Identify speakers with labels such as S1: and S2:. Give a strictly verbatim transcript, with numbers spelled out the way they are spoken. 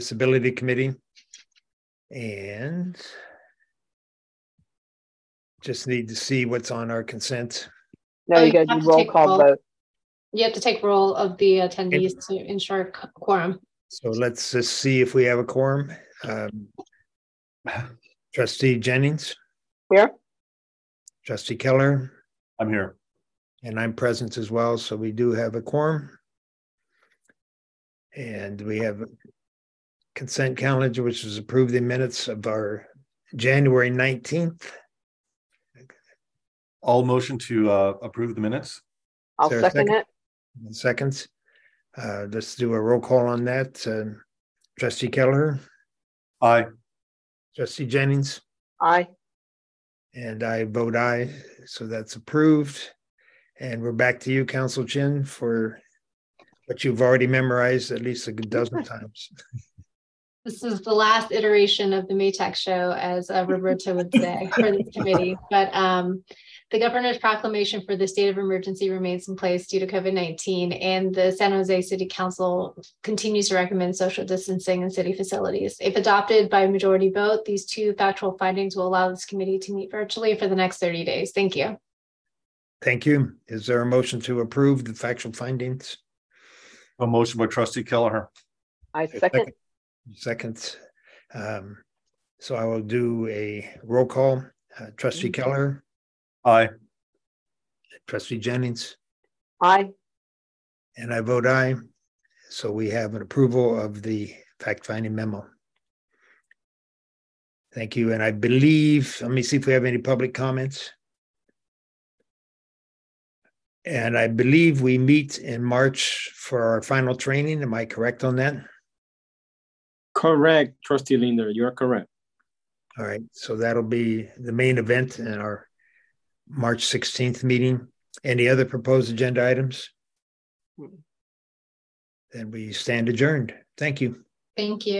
S1: Disability Committee. And just need to see what's on our consent.
S2: No,
S3: Oh,
S2: you
S3: you
S2: got to
S3: have
S2: do
S3: to
S2: roll
S3: take
S2: call
S3: roll.
S2: vote.
S3: You have to take roll of the attendees to ensure c- quorum.
S1: So let's just see if we have a quorum. Um, Trustee Jennings,
S2: Here?
S1: Trustee Keller,
S4: I'm here.
S1: and I'm present as well. So we do have a quorum. And we have a consent calendar, which was approved in minutes of our January nineteenth.
S4: All motion to uh, approve the minutes.
S2: I'll
S1: there a
S2: second,
S1: second?
S2: it.
S1: Seconds. Uh, let's do a roll call on that. Uh, Trustee Keller,
S4: Aye.
S1: Trustee Jennings,
S2: Aye.
S1: and I vote aye. So that's approved. And we're back to you, Council Chin, for what you've already memorized at least a good dozen times.
S3: This is the last iteration of the Maytag show, as uh, Roberto would say, for this committee. But um, the governor's proclamation for the state of emergency remains in place due to COVID nineteen, and the San Jose City Council continues to recommend social distancing in city facilities. If adopted by a majority vote, these two factual findings will allow this committee to meet virtually for the next thirty days. Thank you.
S1: Thank you. Is there a motion to approve the factual findings?
S4: A motion by Trustee Kelleher.
S2: I second.
S1: Second. Um, so I will do a roll call. Uh, Trustee Keller,
S4: Aye.
S1: Trustee Jennings,
S2: Aye.
S1: and I vote aye. So we have an approval of the fact-finding memo. Thank you. And I believe, let me see if we have any public comments. And I believe we meet in March for our final training. Am I correct on that?
S5: Correct, Trustee Linder, you're correct.
S1: All right, so that'll be the main event in our March sixteenth meeting. Any other proposed agenda items? Then we stand adjourned. Thank you.
S3: Thank you.